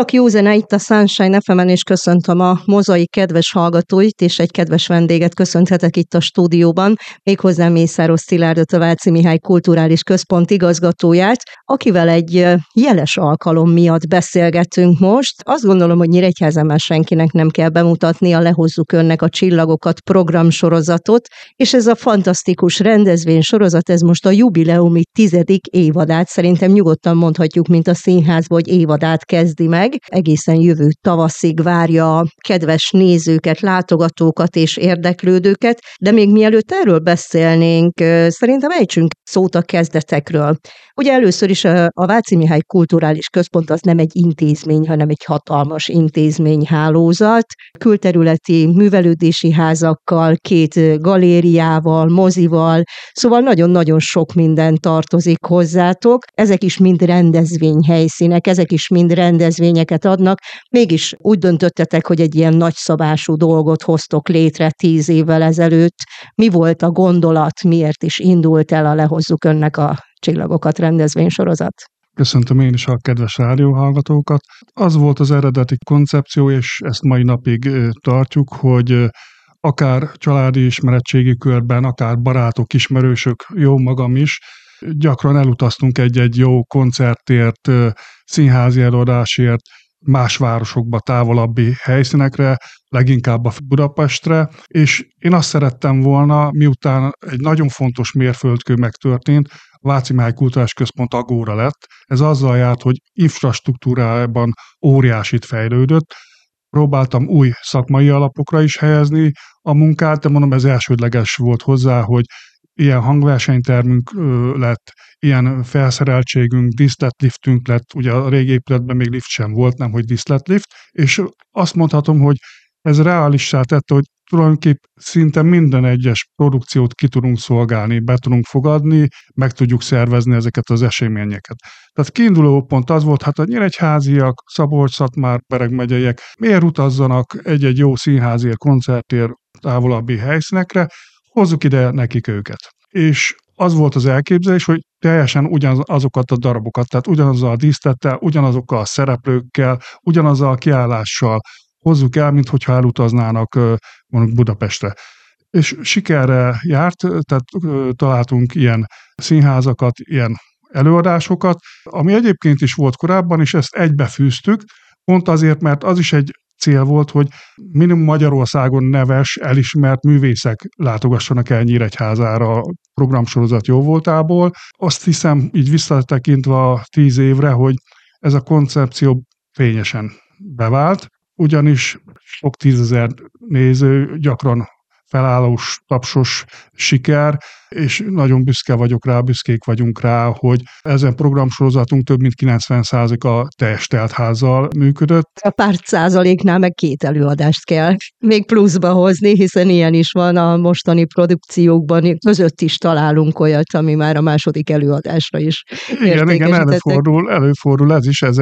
Szalak József itt a Sunshine FM-en, és köszöntöm a Mozaik kedves hallgatóit, és egy kedves vendéget köszönhetek itt a stúdióban, méghozzá Mészáros Szilárdot, a Váci Mihály Kulturális Központ igazgatóját, akivel egy jeles alkalom miatt beszélgetünk most. Azt gondolom, hogy Nyíregyházán már senkinek nem kell bemutatni a Lehozzuk Önnek a Csillagokat programsorozatot, és ez a fantasztikus rendezvénysorozat, ez most a jubileumi 10. évadát, szerintem nyugodtan mondhatjuk, mint a színházban, hogy évadát kezdi meg. Egészen jövő tavaszig várja a kedves nézőket, látogatókat és érdeklődőket, de még mielőtt erről beszélnénk, szerintem ejtsünk szót a kezdetekről. Ugye először is a Váci Mihály Kulturális Központ az nem egy intézmény, hanem egy hatalmas intézményhálózat, külterületi művelődési házakkal, 2 galériával, mozival, szóval nagyon-nagyon sok minden tartozik hozzátok. Ezek is mind rendezvényhelyszínek, ezek is mind rendezvényeket adnak, mégis úgy döntöttetek, hogy egy ilyen nagyszabású dolgot hoztok létre 10 évvel ezelőtt. Mi volt a gondolat, miért is indult el a Lehozzuk Önnek a Csillagokat rendezvénysorozat? Köszöntöm én is a kedves rádióhallgatókat. Az volt az eredeti koncepció, és ezt mai napig tartjuk, hogy akár családi ismeretségi körben, akár barátok, ismerősök, jó magam is, gyakran elutaztunk egy-egy jó koncertért, színházi előadásért, más városokba, távolabbi helyszínekre, leginkább a Budapestre, és én azt szerettem volna, miután egy nagyon fontos mérföldkő megtörtént, a Váci Mihály Kulturális Központ Agóra lett. Ez azzal járt, hogy infrastruktúrában óriásit fejlődött. Próbáltam új szakmai alapokra is helyezni a munkát, de mondom, ez elsődleges volt hozzá, hogy ilyen hangversenytermünk lett, ilyen felszereltségünk, díszletliftünk lett, ugye a régi épületben még lift sem volt, nem hogy díszletlift, és azt mondhatom, hogy ez reálissá tette, hogy tulajdonképp szinte minden egyes produkciót ki tudunk szolgálni, be tudunk fogadni, meg tudjuk szervezni ezeket az eseményeket. Tehát kiinduló pont az volt, hát a nyíregyháziak, Szabolcs-Szatmár, Bereg megyeiek miért utazzanak egy-egy jó színházért, koncertért, távolabbi helyszínekre, hozzuk ide nekik őket. És az volt az elképzelés, hogy teljesen ugyanazokat a darabokat, tehát ugyanazzal a díszlettel, ugyanazokkal a szereplőkkel, ugyanazzal a kiállással hozzuk el, mint hogyha elutaznának mondjuk Budapestre. És sikerre járt, tehát találtunk ilyen színházakat, ilyen előadásokat, ami egyébként is volt korábban, és ezt egybefűztük, pont azért, mert az is egy cél volt, hogy minimum Magyarországon neves, elismert művészek látogassanak el Nyíregyházára a programsorozat jóvoltából. Azt hiszem, így visszatekintve a 10 évre, hogy ez a koncepció fényesen bevált, ugyanis sok 10 000 néző, gyakran felállós, tapsos siker, és nagyon büszkék vagyunk rá, hogy ezen programsorozatunk több mint 90%-a teljes teltházzal működött. A pár százaléknál meg 2 előadást kell még pluszba hozni, hiszen ilyen is van a mostani produkciókban, között is találunk olyat, ami már a második előadásra is Igen, előfordul ez is,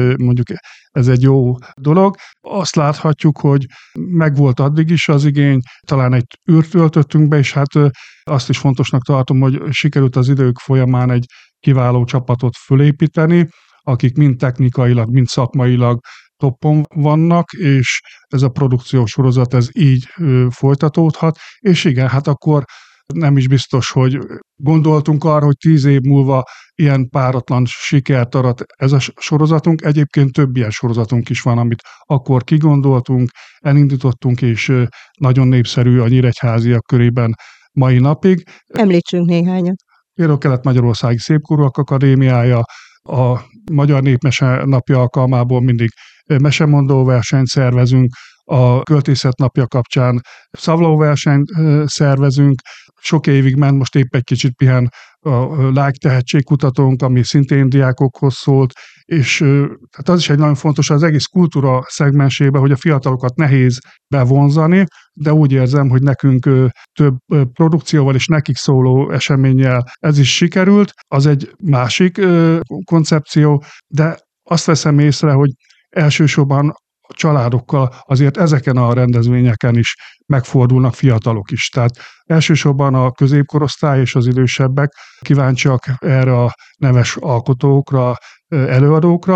ez egy jó dolog. Azt láthatjuk, hogy megvolt addig is az igény, talán egy űrt töltöttünk be, és hát azt is fontosnak tartom, hogy sikerült az idők folyamán egy kiváló csapatot fölépíteni, akik mind technikailag, mind szakmailag toppon vannak, és ez a produkciós sorozat ez így folytatódhat, és igen, hát akkor nem is biztos, hogy gondoltunk arra, hogy 10 év múlva ilyen páratlan sikert arat ez a sorozatunk. Egyébként több ilyen sorozatunk is van, amit akkor kigondoltunk, elindítottunk, és nagyon népszerű a nyíregyháziak körében mai napig. Említsünk néhányat. Például Kelet-Magyarországi Szépkorúak Akadémiája, a Magyar Népmese napja alkalmából mindig mesemondó versenyt szervezünk, a Költészet napja kapcsán szavlóversenyt szervezünk, sok évig ment, most épp egy kicsit pihen a Like tehetségkutatónk, ami szintén diákokhoz szólt, és hát az is egy nagyon fontos az egész kultúra szegmensében, hogy a fiatalokat nehéz bevonzani, de úgy érzem, hogy nekünk több produkcióval és nekik szóló eseménnyel ez is sikerült. Az egy másik koncepció, de azt veszem észre, hogy elsősorban a családokkal azért ezeken a rendezvényeken is megfordulnak fiatalok is. Tehát elsősorban a középkorosztály és az idősebbek kíváncsiak erre a neves alkotókra, előadókra,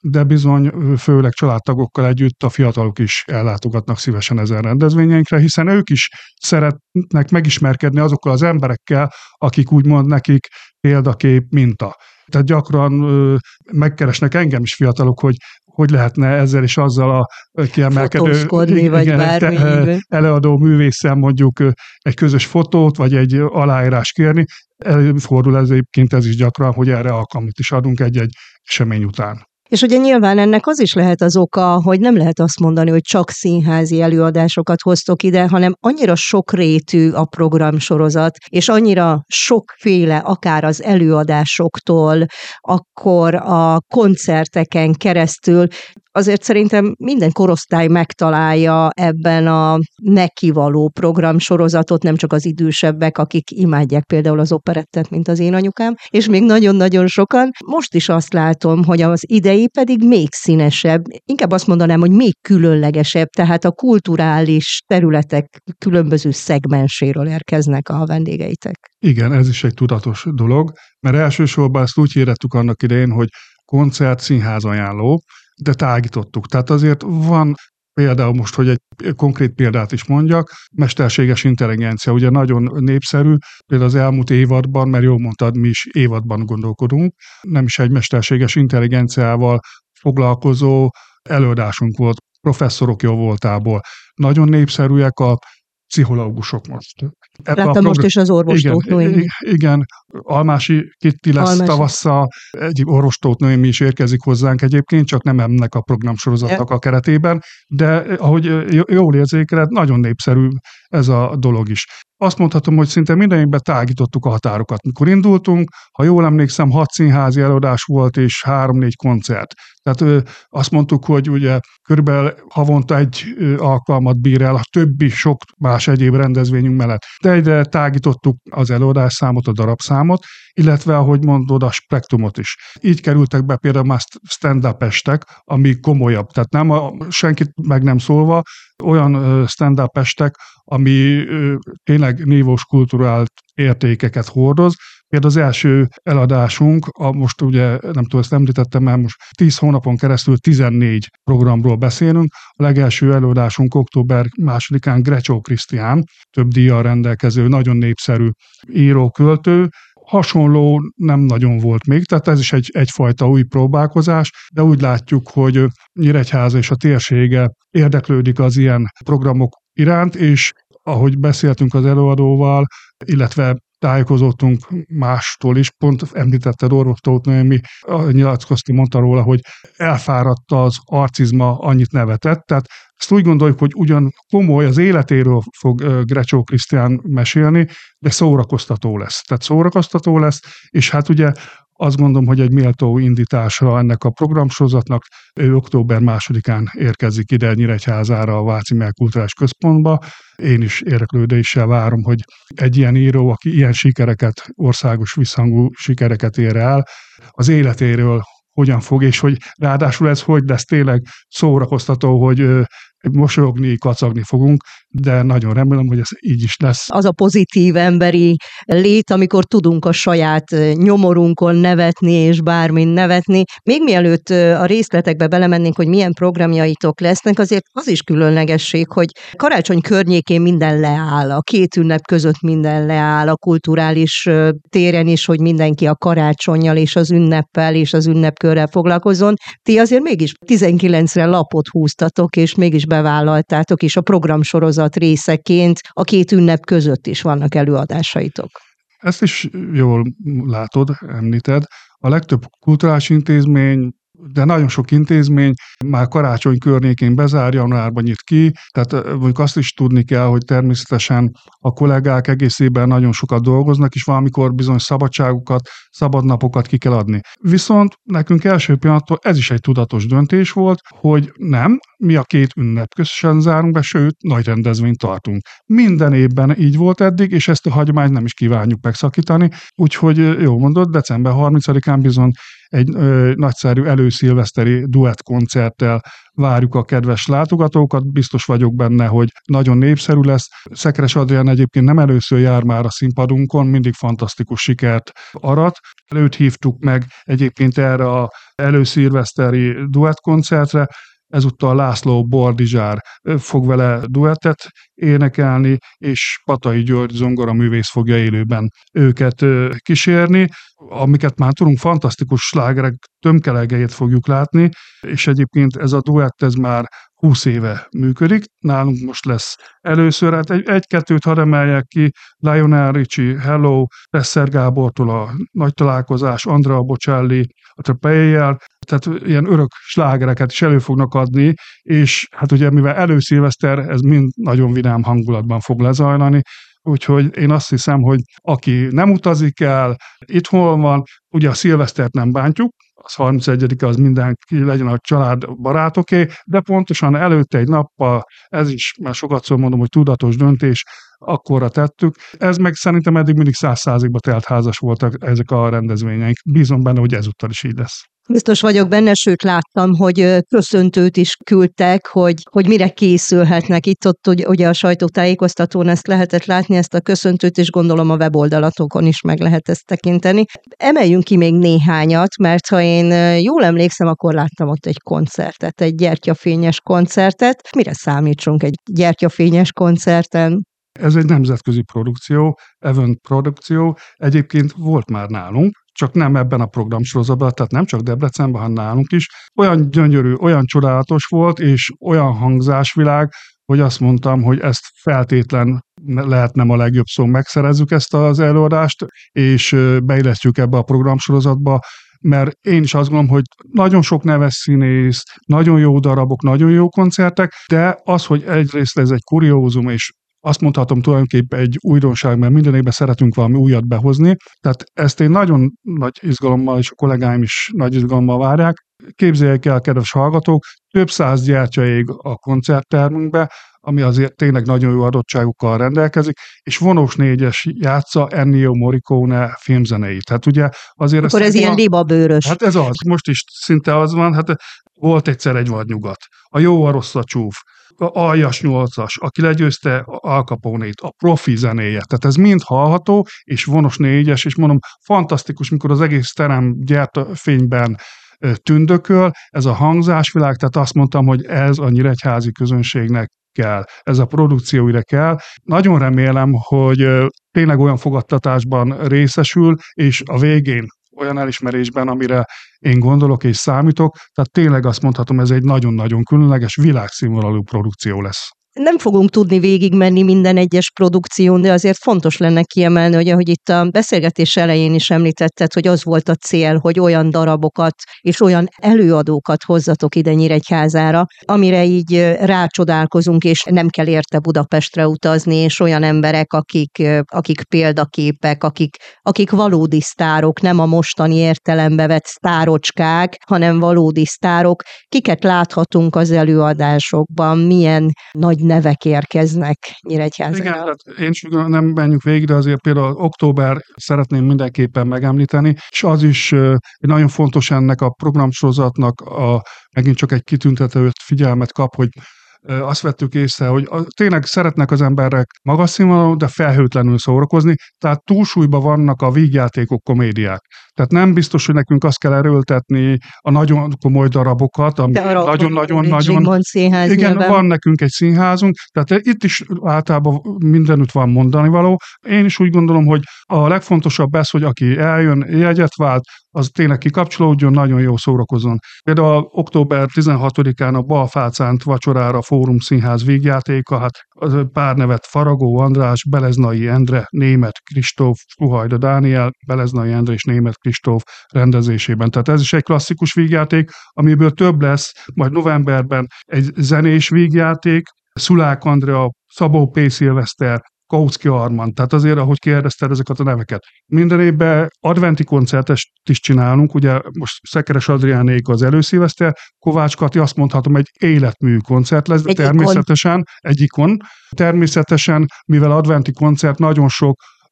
de bizony főleg családtagokkal együtt a fiatalok is ellátogatnak szívesen ezen rendezvényeinkre, hiszen ők is szeretnek megismerkedni azokkal az emberekkel, akik úgymond nekik példakép, minta. Tehát gyakran megkeresnek engem is fiatalok, hogy lehetne ezzel és azzal a kiemelkedő előadó művésszel mondjuk egy közös fotót, vagy egy aláírás kérni. Előfordul ez egyébként ez is gyakran, hogy erre alkalmat is adunk egy-egy esemény után. És ugye nyilván ennek az is lehet az oka, hogy nem lehet azt mondani, hogy csak színházi előadásokat hoztok ide, hanem annyira sokrétű a programsorozat, és annyira sokféle, akár az előadásoktól, akkor a koncerteken keresztül, azért szerintem minden korosztály megtalálja ebben a nekivaló programsorozatot, nem csak az idősebbek, akik imádják például az operettet, mint az én anyukám, és még nagyon-nagyon sokan. Most is azt látom, hogy az idei pedig még színesebb, inkább azt mondanám, hogy még különlegesebb, tehát a kulturális területek különböző szegmenséről érkeznek a vendégeitek. Igen, ez is egy tudatos dolog, mert elsősorban ezt úgy hirdettuk annak idején, hogy koncert, színház ajánló, de tágítottuk. Tehát azért van például most, hogy egy konkrét példát is mondjak, mesterséges intelligencia, ugye nagyon népszerű, például az elmúlt évadban, mert jól mondtad, mi is évadban gondolkodunk, nem is egy mesterséges intelligenciával foglalkozó előadásunk volt, professzorok jó voltából. Nagyon népszerűek a pszichológusok most. Láttam most is az orvostót Noémi. Igen, Almási Kitti lesz tavasszal, egy orvostót Noémi is érkezik hozzánk egyébként, csak nem ennek a programsorozatnak a keretében, de ahogy jól érzékeled, nagyon népszerű ez a dolog is. Azt mondhatom, hogy szinte mindenikben tágítottuk a határokat. Mikor indultunk, ha jól emlékszem, 6 színházi előadás volt és 3-4 koncert. Tehát azt mondtuk, hogy ugye körülbelül havonta egy alkalmat bír el a többi sok más egyéb rendezvényünk mellett. De egyre tágítottuk az előadásszámot, a darabszámot, illetve, ahogy mondod, a spektrumot is. Így kerültek be például már stand-up-estek, ami komolyabb. Tehát senkit meg nem szólva, olyan stand-up-estek, ami tényleg nívós kulturált értékeket hordoz. Például az első eladásunk, most ugye nem tudom, ezt említettem, mert most 10 hónapon keresztül 14 programról beszélünk. A legelső előadásunk október 2-án Grecsó Krisztián, több díjjal rendelkező, nagyon népszerű író-költő. Hasonló nem nagyon volt még, tehát ez is egyfajta új próbálkozás, de úgy látjuk, hogy Nyíregyháza és a térsége érdeklődik az ilyen programok iránt, és ahogy beszéltünk az előadóval, illetve tájékozottunk mástól is, pont említetted Orvos Tóth Noémi, mondta róla, hogy elfáradt az arcizma, annyit nevetett, tehát ezt úgy gondoljuk, hogy ugyan komoly, az életéről fog Grecsó Krisztián mesélni, de szórakoztató lesz. Tehát szórakoztató lesz, és hát ugye azt gondolom, hogy egy méltó indítása ennek a programsorozatnak. Ő október 2-án érkezik ide Nyíregyházára, a Váci Mihály Kulturális Központba. Én is érdeklődéssel várom, hogy egy ilyen író, aki ilyen sikereket, országos visszhangú sikereket ér el, az életéről hogyan fog, és hogy ráadásul ez hogy lesz tényleg szórakoztató, hogy mosolyogni, kacagni fogunk, de nagyon remélem, hogy ez így is lesz. Az a pozitív emberi lét, amikor tudunk a saját nyomorunkon nevetni, és bármin nevetni. Még mielőtt a részletekbe belemennénk, hogy milyen programjaitok lesznek, azért az is különlegesség, hogy karácsony környékén minden leáll, a két ünnep között minden leáll, a kulturális téren is, hogy mindenki a karácsonnyal és az ünneppel és az ünnepkörrel foglalkozzon. Ti azért mégis 19-re lapot húztatok, és mégis bevállaltátok, és a programsorozat részeként a két ünnep között is vannak előadásaitok. Ezt is jól látod, említed. A legtöbb kulturális intézmény, de nagyon sok intézmény már karácsony környékén bezár, januárban nyit ki, tehát mondjuk azt is tudni kell, hogy természetesen a kollégák egész évben nagyon sokat dolgoznak, és valamikor bizony szabadságukat, szabadnapokat ki kell adni. Viszont nekünk első pillanattól ez is egy tudatos döntés volt, hogy nem, mi a két ünnep közösen zárunk be, sőt, nagy rendezvényt tartunk. Minden évben így volt eddig, és ezt a hagyományt nem is kívánjuk megszakítani, úgyhogy jól mondod, december 30-án bizony egy nagyszerű előszilveszteri duettkoncerttel várjuk a kedves látogatókat, biztos vagyok benne, hogy nagyon népszerű lesz. Szekeres Adrián egyébként nem először jár már a színpadunkon, mindig fantasztikus sikert arat. Őt hívtuk meg egyébként erre a előszilveszteri duettkoncertre, ezúttal László Boldizsár fog vele duettet énekelni, és Patai György zongoraművész fogja élőben őket kísérni, amiket már tudunk, fantasztikus slágerek tömkelegeit fogjuk látni, és egyébként ez a duett ez már 20 éve működik. Nálunk most lesz először, hát egy-kettőt hadd emeljek ki, Lionel Richie, Hello, Tesser Gábortól a Nagy Találkozás, Andrea Bocelli, a Trapéjjel, tehát ilyen örök slágereket is elő fognak adni, és hát ugye mivel előszilveszter, ez mind nagyon vidám hangulatban fog lezajlani, úgyhogy én azt hiszem, hogy aki nem utazik el, itthon van, ugye a szilvesztert nem bántjuk, az 31-e az mindenki legyen a család barátoké, de pontosan előtte egy nappal, ez is, már sokat mondom, hogy tudatos döntés, akkorra tettük. Ez meg szerintem eddig mindig 100%-ba telt házas voltak ezek a rendezvényeink. Bízom benne, hogy ezúttal is így lesz. Biztos vagyok benne, sőt láttam, hogy köszöntőt is küldtek, hogy mire készülhetnek. Itt-ott ugye a sajtótájékoztatón ezt lehetett látni, ezt a köszöntőt, és gondolom a weboldalatokon is meg lehet ezt tekinteni. Emeljünk ki még néhányat, mert ha én jól emlékszem, akkor láttam ott egy koncertet, egy gyertyafényes koncertet. Mire számítsunk egy gyertyafényes koncerten? Ez egy nemzetközi produkció, event produkció, egyébként volt már nálunk, csak nem ebben a programsorozatban, tehát nem csak Debrecenben, hanem nálunk is. Olyan gyönyörű, olyan csodálatos volt, és olyan hangzásvilág, hogy azt mondtam, hogy ezt feltétlen lehet nem a legjobb szó, megszerezzük ezt az előadást, és beillesztjük ebbe a programsorozatba, mert én is azt gondolom, hogy nagyon sok neves színész, nagyon jó darabok, nagyon jó koncertek, de az, hogy egyrészt ez egy kuriózum, és azt mondhatom tulajdonképpen egy újdonság, mert minden évben szeretünk valami újat behozni. Tehát ezt én nagyon nagy izgalommal, és a kollégáim is nagy izgalommal várják. Képzeljék el, kedves hallgatók, több száz gyertya ég a koncerttermünkbe, ami azért tényleg nagyon jó adottságokkal rendelkezik, és vonós négyes játsza Ennio Morricone filmzenéit. Hát ugye azért akkor ez ilyen libabőrös. Hát ez az, most is szinte az van, hát volt egyszer egy vadnyugat. A jó, a rossz, a csúf. A Aljas 8-as, aki legyőzte Al Capone-t, a profi zenéje. Tehát ez mind hallható, és vonos 4-es, és mondom, fantasztikus, mikor az egész terem gyertyafényben tündököl, ez a hangzásvilág, tehát azt mondtam, hogy ez a nyíregyházi közönségnek kell, ez a produkció ide kell. Nagyon remélem, hogy tényleg olyan fogadtatásban részesül, és a végén olyan elismerésben, amire én gondolok és számítok, tehát tényleg azt mondhatom, ez egy nagyon-nagyon különleges, világszínvonalú produkció lesz. Nem fogunk tudni végigmenni minden egyes produkción, de azért fontos lenne kiemelni, hogy ahogy itt a beszélgetés elején is említetted, hogy az volt a cél, hogy olyan darabokat és olyan előadókat hozzatok ide Nyíregyházára, amire így rácsodálkozunk, és nem kell érte Budapestre utazni, és olyan emberek, akik példaképek, akik valódi sztárok, nem a mostani értelembe vett sztárocskák, hanem valódi sztárok, kiket láthatunk az előadásokban, milyen nagy nevek érkeznek Nyíregyházára. Igen, hát én is nem menjünk végig, de azért például október szeretném mindenképpen megemlíteni, és az is egy nagyon fontos ennek a programsorozatnak, megint csak egy kitüntető figyelmet kap, hogy azt vettük észre, hogy tényleg szeretnek az emberek magas színvonalú, de felhőtlenül szórakozni, tehát túlsúlyban vannak a vígjátékok, komédiák. Tehát nem biztos, hogy nekünk azt kell erőltetni a nagyon komoly darabokat, ami nagyon-nagyon-nagyon... Igen, van nekünk egy színházunk, tehát itt is általában mindenütt van mondani való. Én is úgy gondolom, hogy a legfontosabb ez, hogy aki eljön, jegyet vált, az tényleg kikapcsolódjon, nagyon jó szórakozzon. Például október 16-án a Balfácánt vacsorára Fórum Színház vígjátéka, hát pár nevet Faragó András, Beleznai Endre, Németh Kristóf, Fuhajda Dániel, Beleznai Endre és Németh Kristóf rendezésében. Tehát ez is egy klasszikus vígjáték, amiből több lesz, majd novemberben egy zenés vígjáték, Szulák Andrea, Szabó P. Szilveszter, Kautsky Armand, tehát azért, ahogy kérdezted ezeket a neveket. Minden évben adventi koncertet is csinálunk, ugye most Szekeres Adriánék az előszilveszter, Kovács Kati azt mondhatom, egy életmű koncert lesz, de természetesen egy ikon. Természetesen, mivel adventi koncert, nagyon sok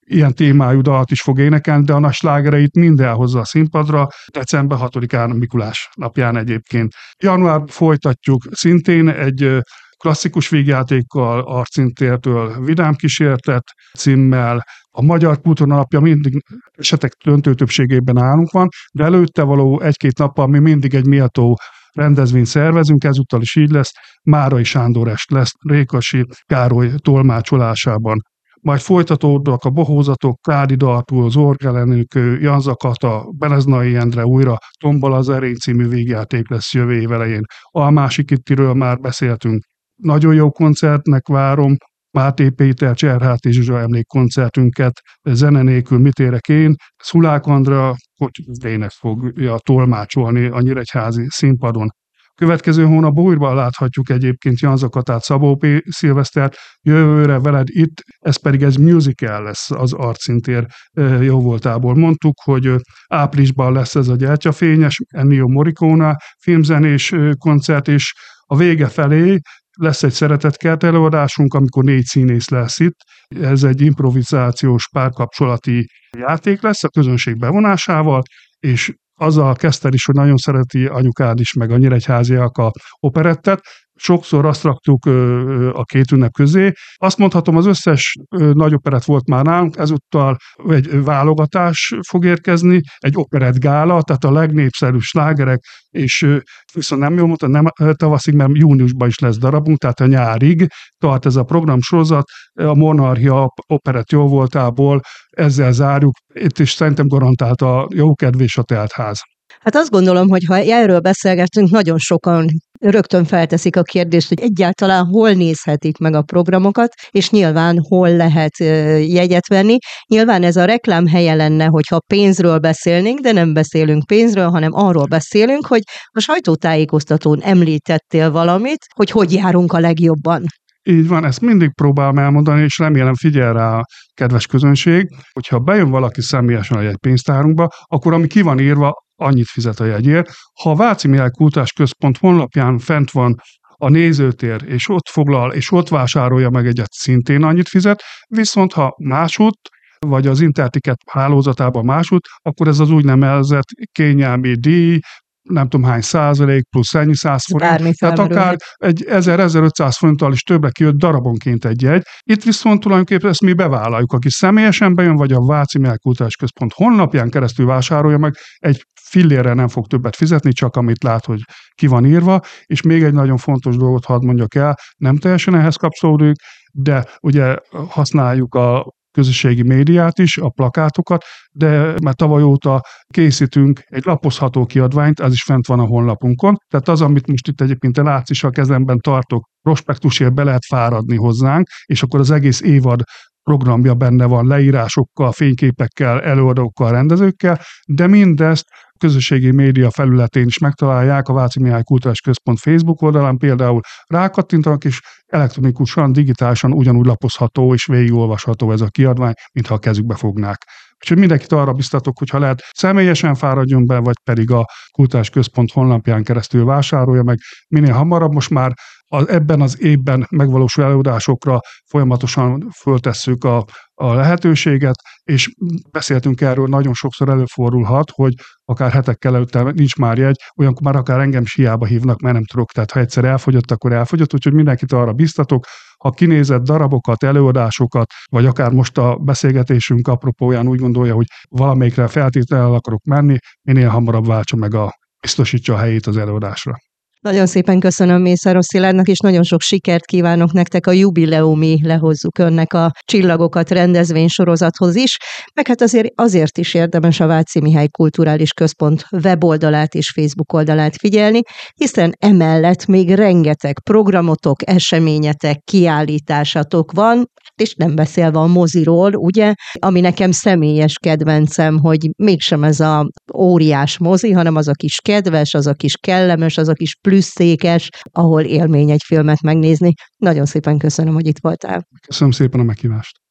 ilyen témájú dalt is fog énekelni, de a nagy slágereit mind elhozza a színpadra, december 6-án, Mikulás napján egyébként. Januárban folytatjuk szintén egy klasszikus vígjátékkal, Arcintértől Vidám kísértet címmel. A Magyar Kultúra Napja mindig esetek döntő többségében nálunk van, de előtte való egy-két nappal mi mindig egy méltó rendezvényt szervezünk, ezúttal is így lesz. Márai Sándor est lesz Rékasi Károly tolmácsolásában. Majd folytatódnak a bohózatok, Kádi Artúr, Zorg Elenőkő, Jan Zakata, Beleznai Endre, újra Tombol az erény című vígjáték lesz jövő év elején. Almási Kittiről már beszéltünk. Nagyon jó koncertnek várom, Máté Péter, Cserháti Zsuzsa emlékkoncertünket, zene nélkül mit érek én, Szulák Andrea Kocsdének fogja tolmácsolni a Nyíregyházi színpadon. Következő hónapban újra láthatjuk egyébként Jan Zakatát, Szabó P. Szilvesztert, jövőre veled itt, ez pedig egy musical lesz az Arczintér jóvoltából. Mondtuk, hogy áprilisban lesz ez a Gyertyafényes, Ennio Morricone filmzenés koncert, és a vége felé lesz egy szeretetkert előadásunk, amikor 4 színész lesz itt. Ez egy improvizációs párkapcsolati játék lesz a közönség bevonásával, és azzal kezdte is, hogy nagyon szereti anyukád is, meg a nyíregyháziak a operettet. Sokszor azt raktuk a két ünnep közé. Azt mondhatom, az összes nagy operett volt már nálunk, ezúttal egy válogatás fog érkezni, egy operettgála, tehát a legnépszerűbb slágerek, és viszont nem jól mondtam, nem tavaszig, mert júniusban is lesz darabunk, tehát a nyárig tart ez a programsorozat, a Monarchia operett jóvoltából, ezzel zárjuk, itt is szerintem garantált a jókedv és a teltház. Hát azt gondolom, hogy ha erről beszélgetünk, nagyon sokan rögtön felteszik a kérdést, hogy egyáltalán hol nézhetik meg a programokat, és nyilván hol lehet jegyet venni. Nyilván ez a reklám helye lenne, hogyha pénzről beszélnénk, de nem beszélünk pénzről, hanem arról beszélünk, hogy a sajtótájékoztatón említettél valamit, hogy járunk a legjobban. Így van, ezt mindig próbálom elmondani, és remélem figyel rá a kedves közönség, hogyha bejön valaki személyesen a jegypénztárunkba, akkor ami ki van írva, annyit fizet a jegyért. Ha a Váci Mihály Kulturális Központ honlapján fent van a nézőtér, és ott foglal, és ott vásárolja meg egyet, szintén annyit fizet, viszont ha másutt, vagy az Interticket hálózatában másutt, akkor ez az úgynevezett kényelmi díj, nem tudom hány százalék, plusz ennyi 100 forint, tehát akár egy 1000-1500 forinttal is többre kijött darabonként egy jegy. Itt viszont tulajdonképpen ezt mi bevállaljuk, aki személyesen bejön, vagy a Váci Mihály Kulturális Központ honlapján keresztül vásárolja meg, egy fillérre nem fog többet fizetni, csak amit lát, hogy ki van írva, és még egy nagyon fontos dolgot hadd mondjak el, nem teljesen ehhez kapcsolódik, de ugye használjuk a közösségi médiát is, a plakátokat, de már tavaly óta készítünk egy lapozható kiadványt, ez is fent van a honlapunkon. Tehát az, amit most itt egyébként te látsz is, a kezemben tartok, prospektusért be lehet fáradni hozzánk, és akkor az egész évad programja benne van, leírásokkal, fényképekkel, előadókkal, rendezőkkel, de mindezt közösségi média felületén is megtalálják, a Váci Mihály Kulturális Központ Facebook oldalán például rákattintanak, és elektronikusan, digitálisan ugyanúgy lapozható és végigolvasható ez a kiadvány, mintha a kezükbe fognák. Úgyhogy mindenkit arra biztatok, hogy ha lehet, személyesen fáradjon be, vagy pedig a Kulturális Központ honlapján keresztül vásárolja meg minél hamarabb. Most már ebben az évben megvalósuló előadásokra folyamatosan föltesszük a lehetőséget, és beszéltünk erről, nagyon sokszor előfordulhat, hogy akár hetekkel előtte nincs már jegy, olyankor már akár engem is hiába hívnak, mert nem tudok, tehát ha egyszer elfogyott, akkor elfogyott, úgyhogy mindenkit arra biztatok, ha kinézett darabokat, előadásokat, vagy akár most a beszélgetésünk apropóján úgy gondolja, hogy valamelyikre feltétlenül akarok menni, minél hamarabb váltsa meg biztosítsa a helyét az előadásra. Nagyon szépen köszönöm Mészáros Szilárdnak, és nagyon sok sikert kívánok nektek a jubileumi Lehozzuk Önnek a csillagokat rendezvénysorozathoz is, meg hát azért is érdemes a Váci Mihály Kulturális Központ weboldalát és Facebook oldalát figyelni, hiszen emellett még rengeteg programotok, eseményetek, kiállításatok van, és nem beszélve a moziról, ugye, ami nekem személyes kedvencem, hogy mégsem ez a óriás mozi, hanem az a kis kedves, az a kis kellemes, az a kis plüsszékes, ahol élmény egy filmet megnézni. Nagyon szépen köszönöm, hogy itt voltál. Köszönöm szépen a meghívást.